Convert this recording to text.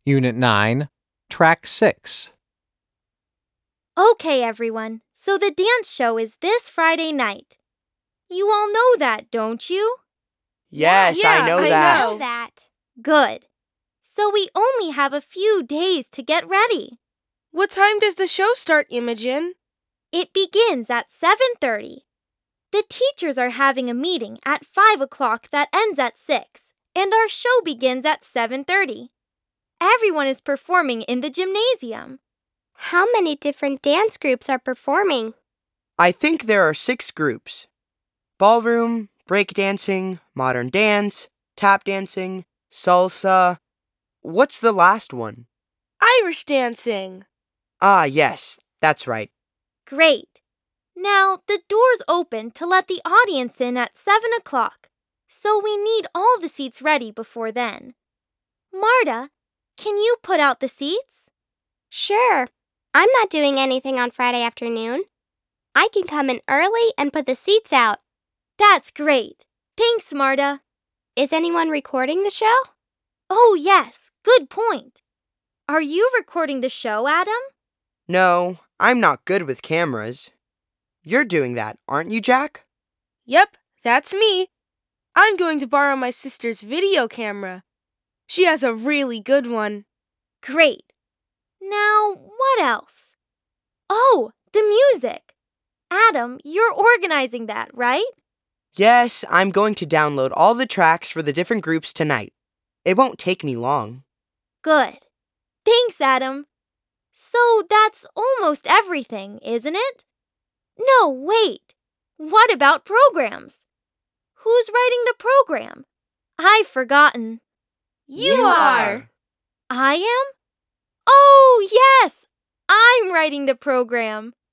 Unit 9, Track 6. Okay, everyone, so the dance show is this Friday night. You all know that, don't you? Yes, I know that. that. Good. So we only have a few days to get ready. What time does the show start, Imogen? It begins at 7:30. The teachers are having a meeting at 5 o'clock that ends at 6, and our show begins at 7:30. Everyone is performing in the gymnasium. How many different dance groups are performing? I think there are 6 groups. Ballroom, breakdancing, modern dance, tap dancing, salsa. What's the last one? Irish dancing. Ah, yes, that's right. Great. Now, the doors open to let the audience in at 7 o'clock, so we need all the seats ready before then. Marta, can you put out the seats? Sure. I'm not doing anything on Friday afternoon. I can come in early and put the seats out. That's great. Thanks, Marta. Is anyone recording the show? Oh, yes, good point. Are you recording the show, Adam? No, I'm not good with cameras. You're doing that, aren't you, Jack? Yep, that's me. I'm going to borrow my sister's video camera. She has a really good one. Great. Now, what else? Oh, the music. Adam, you're organizing that, right? Yes, I'm going to download all the tracks for the different groups tonight. It won't take me long. Good. Thanks, Adam. So that's almost everything, isn't it? No, wait. What about programs? Who's writing the program? I've forgotten. You are. I am? Oh, yes! I'm writing the program.